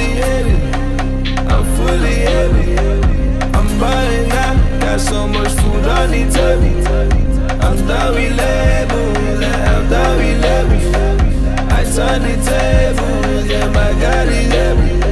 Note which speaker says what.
Speaker 1: heavy. I'm fully heavy. I'm buying out. Got so much food on the table. I'm done with labels. I'm done with labels. I turn the tables. Yeah, my God is heavy.